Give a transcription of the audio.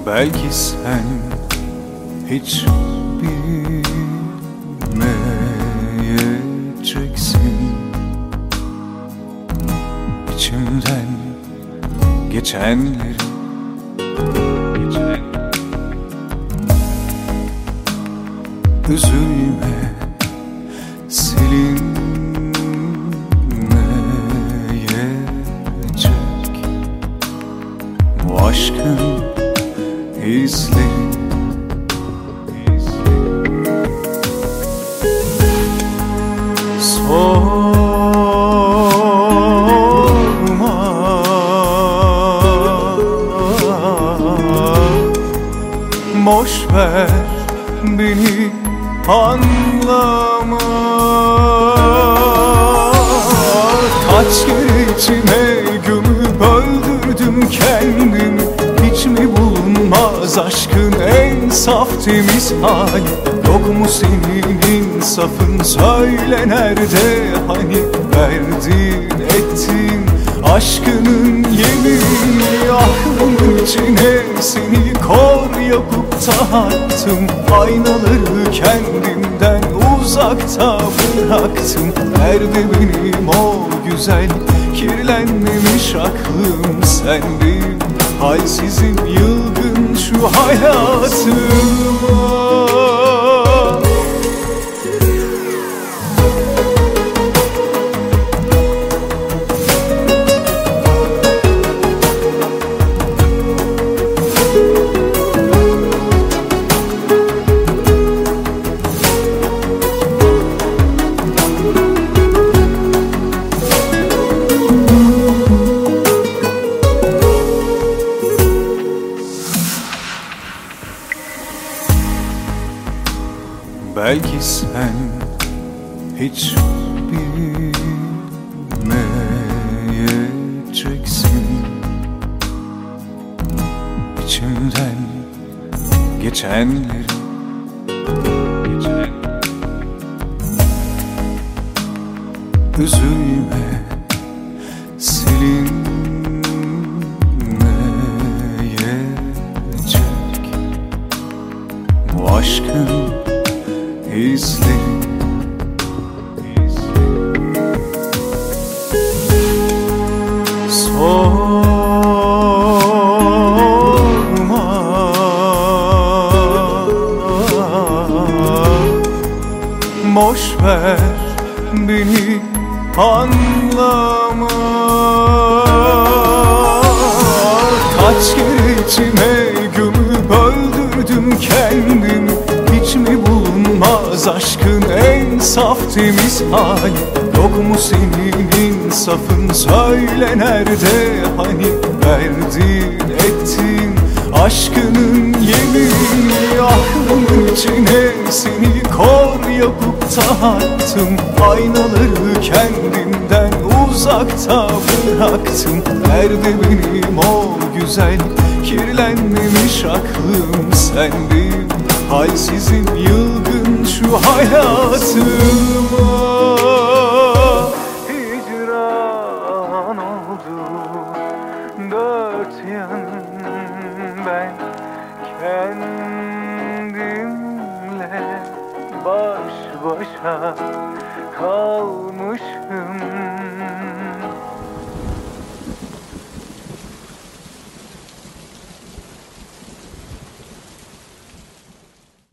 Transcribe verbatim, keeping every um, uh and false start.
Belki sen hiç bilmeyeceksin İçimden geçenleri. Üzülme, silinmeyecek bu aşkın izleri. Sorma, boş ver beni, anlama. Kaç kere içime gömüp öldürdüm kendimi. Hiç mi bulunmaz aşkın en saf temiz hali? Yok mu senin insafın, söyle nerede hani verdin ettin aşkının yemini? Aklımın içine seni kor yapıp da attım, aynaları kendimden uzakta bıraktım. Nerede benim o güzel kirlenmemiş aklım, sendin halsizim yılgın şu hayatıma. Belki sen hiç bilmeyeceksin İçimden geçenleri. Üzülme, silinmeyecek bu aşkın izleri. Sorma, boş ver beni, anlama. Kaç kere içime gömüp öldürdüm kendimi. Hiç mi bulunmaz aşkın en saf temiz hali? Yok mu senin insafın, söyle nerede hani verdin ettin aşkının yemini? Aklımın içine seni kor yapıp da attım, aynaları kendimden uzakta bıraktım. Nerede benim o güzel kirlenmemiş aklım, sendin halsizim yılgın şu hayatıma. Hicran oldu dört yan, ben kendimle baş başa kalmışım.